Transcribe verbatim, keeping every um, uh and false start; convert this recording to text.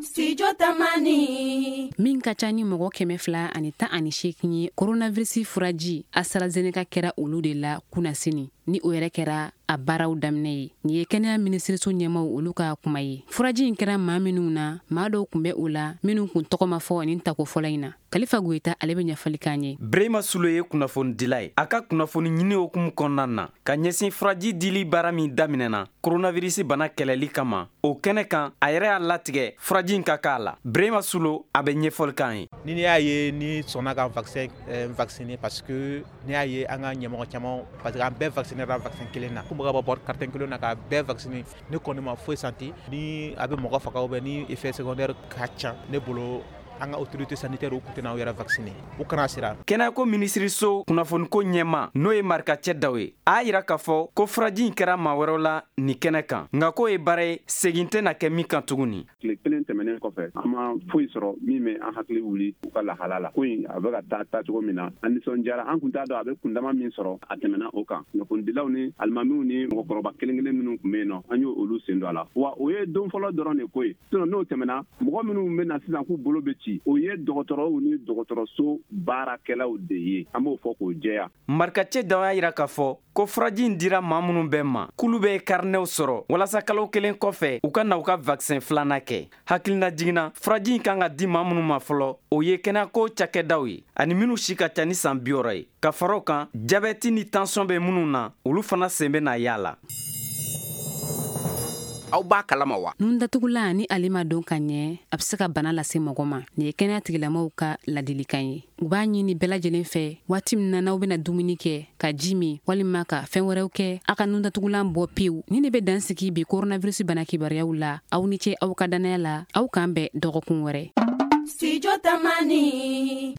Studio Tamani. Min ka ca ni mɔgɔ kɛmɛ fila ani tan ani seegin ye coronavirus furaji AstraZeneca kɛra olu de la kunasini ni o yɛrɛ kɛra a baaraw daminɛ ye. Ni ye kɛnɛya minisiriso ɲɛmaw olu ka kuma ye. Furaji in kɛra maa minnu na, maa dɔw kun bɛ o la minnu kun tɔgɔ ma fɔ ni tako fɔlɔ in na. Kalifa Goyita ale bɛ ɲɛfɔli k'an ye. Brema Sule ye kunnafoni dila ye. A ka kunnafoni ɲini hukumu kɔnɔna na ka ɲɛsin furaji dili baara min daminɛna coronavirus bana kɛlɛli kama. O kɛnɛ kan a yɛrɛ y'a latigɛ furaji in ka k'a la. Brema Sule a bɛ ɲɛfɔli k'an ye. Ni y'a ye ni sɔnna ka vaccin euh, vacciner parce que ni y'a ye an ka ɲɛmɔgɔ caman parce que an bɛɛ vacciner ra vaccin kelen na. Ko mɔgɔ bɔ carton kelen na ka bɛɛ vacciner. Ne kɔni ma foyi santi ni a bɛ mɔgɔ faga ou bien ni effet secondaire ka ca ne bolo. An ka autorité sanitaire u kun tɛna aw yɛrɛ vacciner u kana sira. Kɛnɛyako minisiriso kunnafoniko ɲɛma n'o ye Marika Cɛdaw ye a yira k'a fɔ ko furaji in kɛra maa wɛrɛw la ni kɛnɛ kan nka k'o ye baara ye segin tɛna kɛ min kan tuguni. Tile kelen tɛmɛnen kɔfɛ an ma foyi sɔrɔ min bɛ an hakili wuli u ka lahala la ko in a bɛ ka taa taa cogo min na an nisɔndiyara an kun t'a dɔn a bɛ kundama min sɔrɔ a tɛmɛna o kan kunnafonidilaw ni alimamiw ni mɔgɔkɔrɔba kelen kelen minnu kun bɛ yen nɔ an y'o olu sen don a la wa o ye don fɔlɔ dɔrɔn de ko ye sinon n'o tɛmɛna mɔgɔ minnu bɛ na sisan k'u bolo bɛ ci o ye dɔgɔtɔrɔw ni dɔgɔtɔrɔso baarakɛlaw de ye an b'o fɔ k'o jɛya. Marika Cɛdaw y'a yira k'a fɔ ko furaji in dira maa minnu bɛɛ ma k'olu bɛ karinɛw sɔrɔ walasa kalo kelen kɔfɛ u ka na u ka vaccin filanan kɛ. Hakilina jiginna furaji in kan ka di maa minnu ma fɔlɔ o ye kɛnɛyako cakɛdaw ye ani minnu si ka ca ni san bi wɔɔrɔ ye ka fara o kan jabɛti ni tansɔn bɛ minnu na olu fana sen bɛ na y'a la. Aw b'a kalama wa? Nun datugula ni ale ma dɔn ka ɲɛ a bɛ se ka bana lase mɔgɔ ma. Nin ye kɛnɛya tigilamɔgɔw ka ladilikan ye. U b'a ɲini bɛɛ lajɛlen fɛ waati min na n'aw bɛna dumuni kɛ ka ji min walima ka fɛn wɛrɛw kɛ a ka nun datugulan bɔ pewu. Ni ne bɛ dan sigi bi coronavirus bana kibaruyaw la aw ni ce aw ka danaya la aw k'an bɛn dɔgɔkun wɛrɛ. Studio Tamani.